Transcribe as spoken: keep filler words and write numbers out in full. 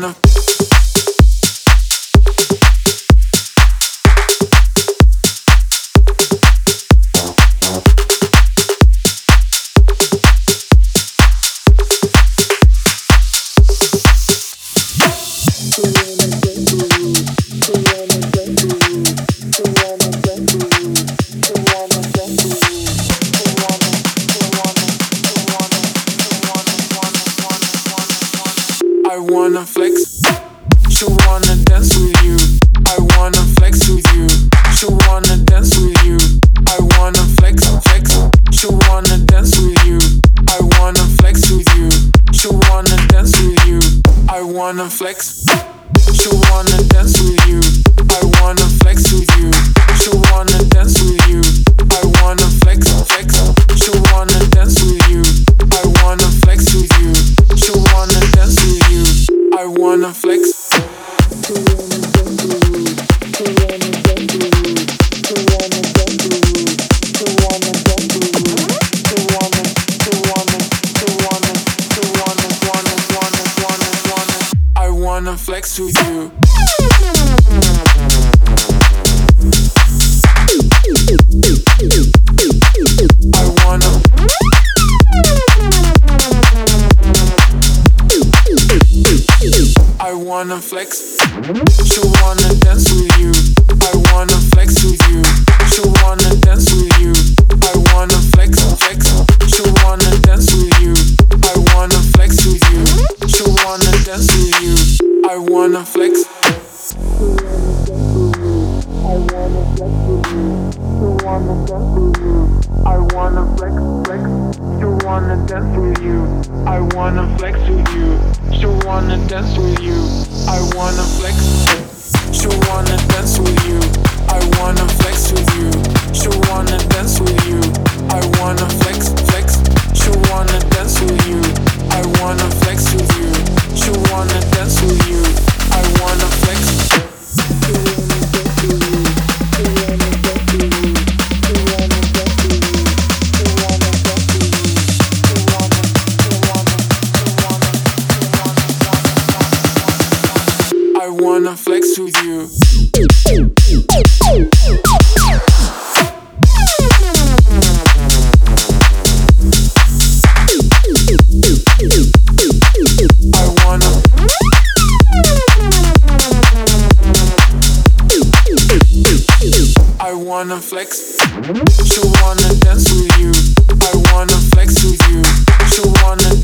wanna I wanna flex, she wanna dance with you. I wanna flex with you, she wanna dance with you. I wanna flex, flex, she wanna dance with you. I wanna flex with you, she wanna dance with you. I wanna flex, she wanna dance with you. I wanna flex with you, she wanna dance with you. I wanna flex, flex, she wanna dance with you. I wanna flex with you, she wanna dance with you. I wanna flex. I wanna flex with you. I wanna I wanna flex, she wanna dance with you. I wanna flex with you, she wanna dance with you. I wanna flex, flex, she wanna dance with you. I wanna flex with you, she wanna dance with you. I wanna flex. I wanna flex with you, she wanna dance with you. I wanna flex, flex, she wanna dance with you. I wanna flex with you, she wanna dance with you. I wanna flex, she wanna dance with you. I wanna flex with you, she wanna dance with you. I wanna flex, flex, she wanna dance with you. I wanna flex with you, she wanna dance with you. I wanna flex. I wanna flex with you. I wanna I wanna flex, she wanna dance with you. I wanna flex with you, she wanna